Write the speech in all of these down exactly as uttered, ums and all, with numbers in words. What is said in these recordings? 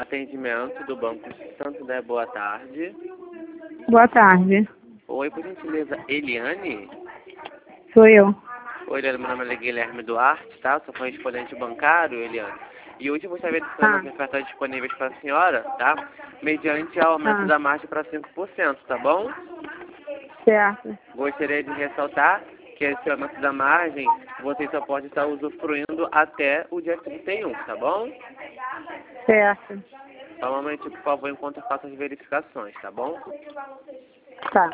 Atendimento do Banco Santander, boa tarde. Boa tarde. Oi, por gentileza, Eliane? Sou eu. Oi, Eliane, meu nome é Guilherme Duarte, tá? Sou correspondente bancário, Eliane. E hoje eu vou estar verificando Ah. as ofertas disponíveis para a senhora, tá? Mediante ao aumento Ah. da margem para cinco por cento, tá bom? Certo. Gostaria de ressaltar que esse aumento da margem você só pode estar usufruindo até o dia trinta e um, tá bom? Certo. Só um momento, por favor, enquanto eu faço as verificações, tá bom? Tá.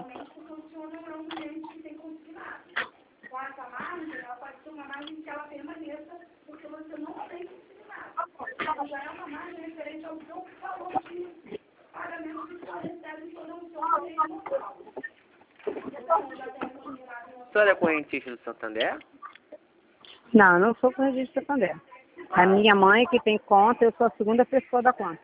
A senhora é correntista do Santander? Não, eu não sou correntista do Santander. A minha mãe que tem conta, eu sou a segunda pessoa da conta.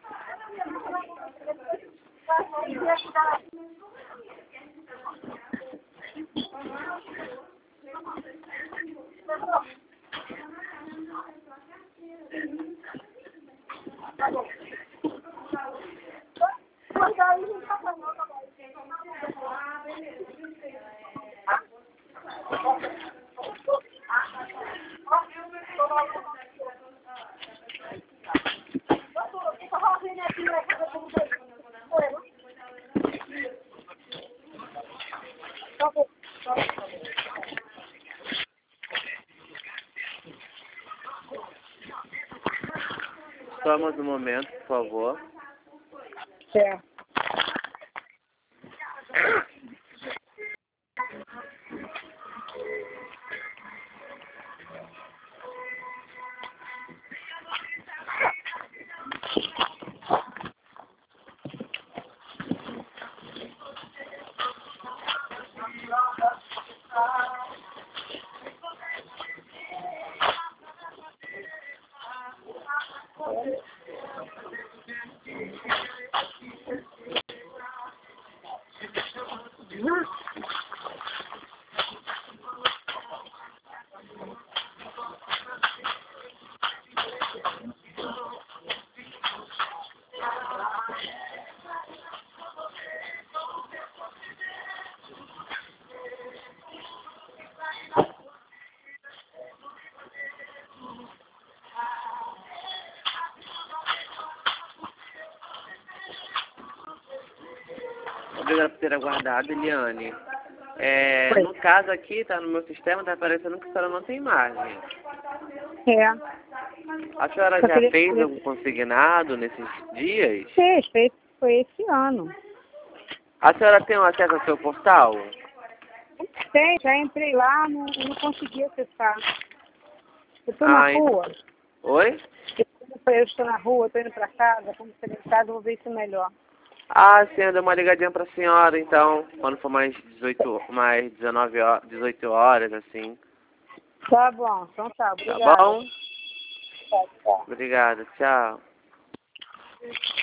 Só mais um momento, por favor. Certo. Obrigado por ter aguardado, Eliane. É, Oi. no caso aqui, tá no meu sistema, tá aparecendo que a senhora não tem margem. É. A senhora Só já queria fez saber- algum consignado nesses dias? Fez, fez, foi esse ano. A senhora tem um acesso ao seu portal? Tem, já entrei lá, não, não consegui acessar. Eu estou Ah, na ent- rua. Oi? Eu estou na rua, estou indo para casa, como você em casa, eu vou ver isso melhor. Ah, sim, eu dei uma ligadinha pra senhora, então, quando for mais dezoito, mais dezenove horas, dezoito horas, assim. Tá bom, então tá, Tá obrigada. bom? Tá, tá. Obrigado, tchau.